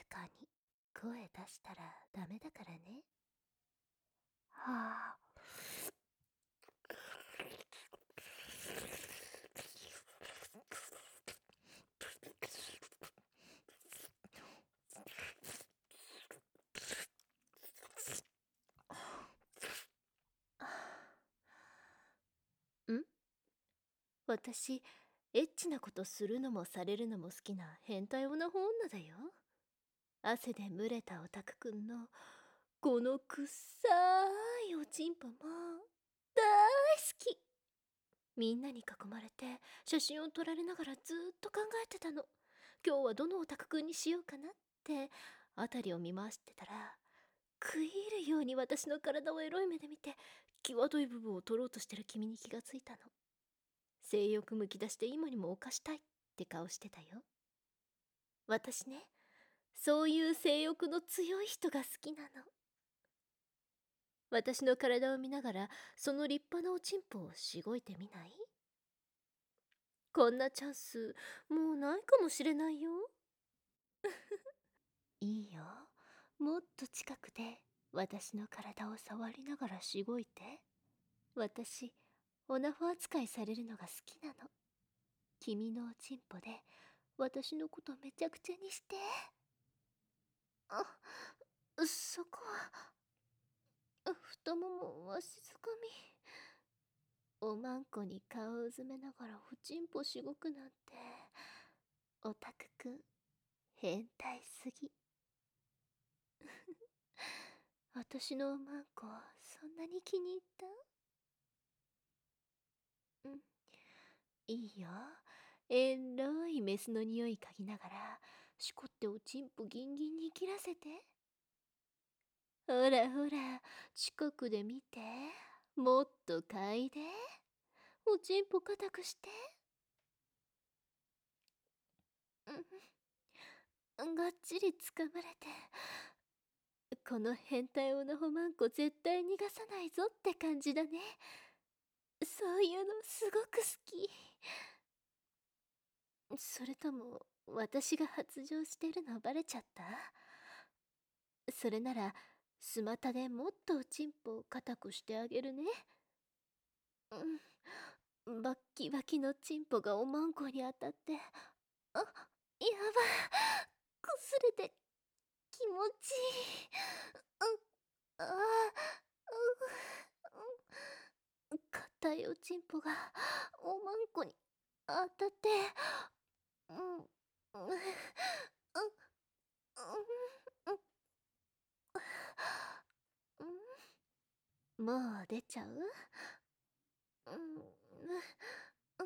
かに声出したらダメだからね。はあ。ん私、エッチなことするのもされるのも好きな変態オナホ女だよ。汗で蒸れたオタクくんのこのくっさいおちんぽも大好き。みんなに囲まれて写真を撮られながらずっと考えてたの。今日はどのオタクくんにしようかなって辺りを見回してたら、食い入るように私の体をエロい目で見て際どい部分を取ろうとしてる君に気がついたの。性欲むき出して今にも犯したいって顔してたよ。私ね、そういう性欲の強い人が好きなの。私の体を見ながらその立派なおちんぽをしごいてみない？こんなチャンスもうないかもしれないよ。いいよ、もっと近くで私の体を触りながらしごいて。私オナホ扱いされるのが好きなの。君のおちんぽで私のことめちゃくちゃにして。あ、そこは太ももわしづかみ。おまんこに顔をうずめながらおちんぽしごくなんて、オタクくん変態すぎ。私のおまんこそんなに気に入った？うん、いいよ。えろいメスの匂い嗅ぎながらしこっておちんぽギンギンに切らせて。ほらほら、近くで見て。もっと嗅いで。おちんぽ固くして。うん、がっちりつかまれて。この変態オナホマンコ絶対逃がさないぞって感じだね。そういうのすごく好き。それとも私が発情してるのバレちゃった？それならスマタでもっとおちんぽを固くしてあげるね。バッキバキのチンポがおまんこに当たって、あ、やばい、こすれて気持ちいい。ああ、硬いおちんぽがおまんこに当たって、うん、うん、うん、うん、もう出ちゃう？うん、うん、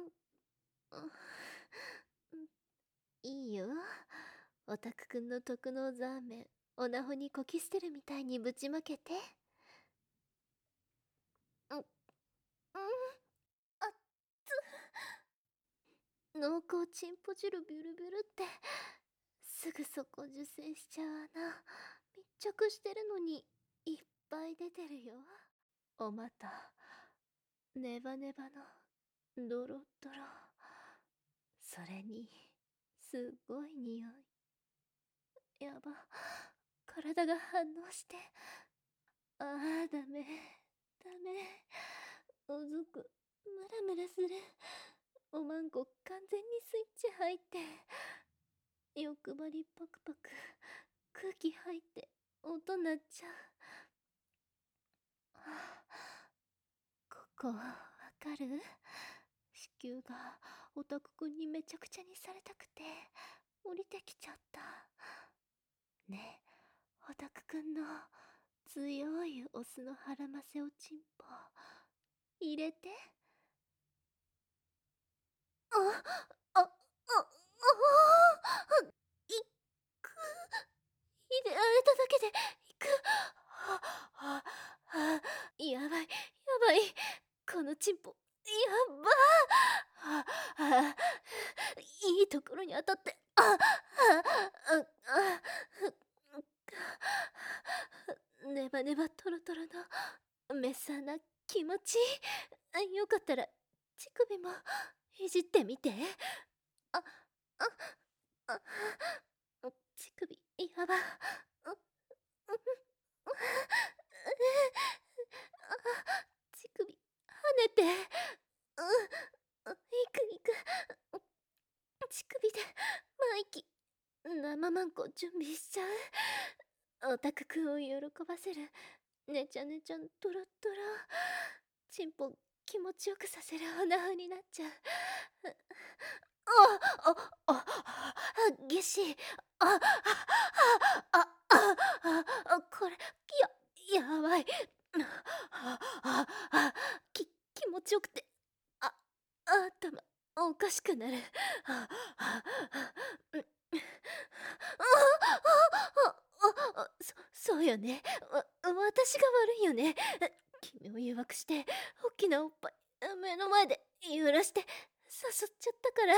うん、いいよ。オタクくんの特納ザーメン、オナホにこき捨てるみたいにぶちまけて。うん、うん、あっつ。濃厚チンポ汁ビュルビュルって、すぐそこ受精しちゃうな。密着してるのに、いっぱい出てるよ。おまた、ネバネバの、ドロドロ。それに、すっごい匂い。やば、体が反応して。ああ、ダメ、ダメ。おずく、ムラムラする。おまんこ完全にスイッチ入って、欲張りパクパク、空気入って音鳴っちゃう。ここ、わかる？子宮がオタクくんにめちゃくちゃにされたくて、降りてきちゃった。ねえ、オタクくんの強いオスの腹ませおちんぽ、入れて。あ、あ、あ、いく、入れられただけで、いく。は、は、は、やばい、やばい。このチンポ、やばは、は、いいところに当たって、ネバネバトロトロの、メス穴気持ちいい。よかったら、乳首も、いじってみて。あ、あ、あ、乳首やば。乳首跳ねて、行く。乳首でマイキ生マンコ準備しちゃう。オタクくんを喜ばせるねちゃねちゃんトロトロ、チンポ気持ちよくさせるオナフになっちゃう。ゲシ。あああこれやばい。気持ちよくて、あ頭おかしくなる。そうよね。私が悪いよね。君を誘惑して大きなおっぱい目の前で揺らして誘っちゃったから。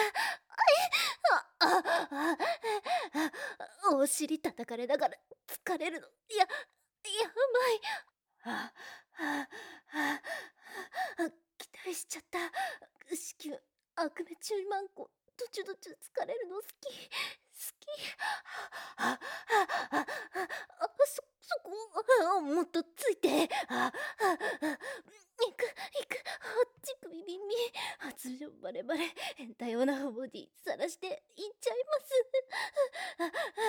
お尻叩かれながら疲れるのやばい。期待しちゃった。子宮悪夢中マンコどちゅどちゅ疲れるの好き。そこもっとついて。行く。乳首ビンビン、通常バレバレ変態オナフボディさらしていっちゃいます。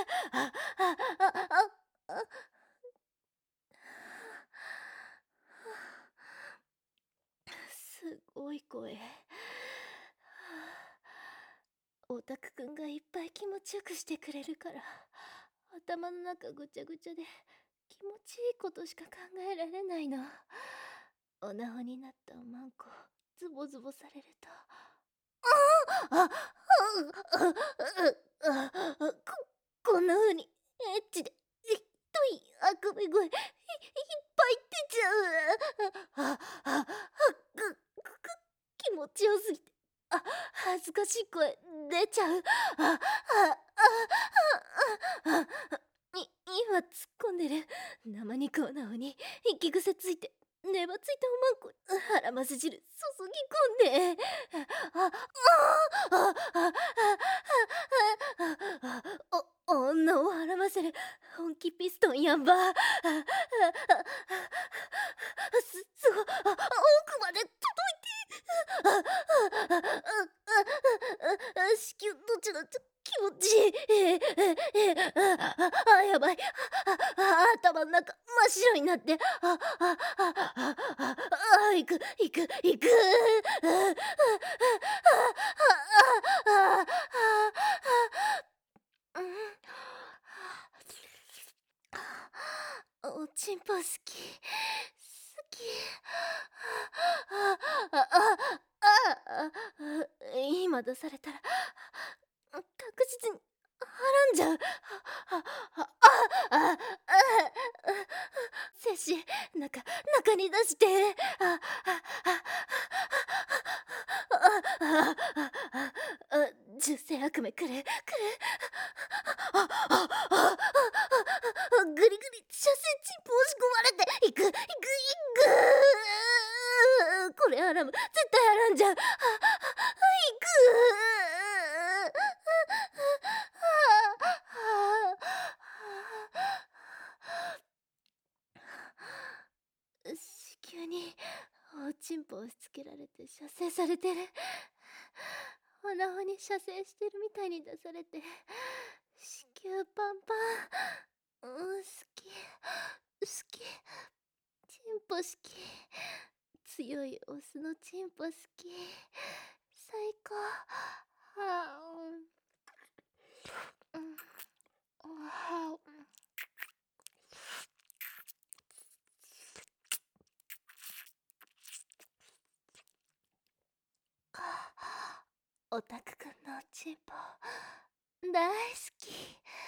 すごい声。オタクくんがいっぱい気持ちよくしてくれるから頭の中ぐちゃぐちゃで気持ちいいことしか考えられないの。おなほになったおまんこズボズボされると、こんな風にエッチでひどいあくび声いっぱい出ちゃう。気持ちよすぎて恥ずかしい声出ちゃう。今突っ込んでる生肉をなおに息癖ついて粘ついたおまんこ腹まず汁注ぎ込んで、女を孕ませる本気ピストンやんば。すご奥まで届いて。子宮どちら気持ちいい。やばい。頭の中真っ白になって。行く。おちんぽ好き。今出されたら確実にはらんじゃう。精子中に出して。重性悪夢くる。ぐりぐり射精チンポ押し込まれていく。これアラム絶対アラんじゃう。いく。子宮におちんぽ押し付けられて射精されてる。おなほに射精してるみたいに出されて子宮パンパン。好き。チンポ好き。強いオスのチンポ好き。最高。オタクくんのチンポ大好き。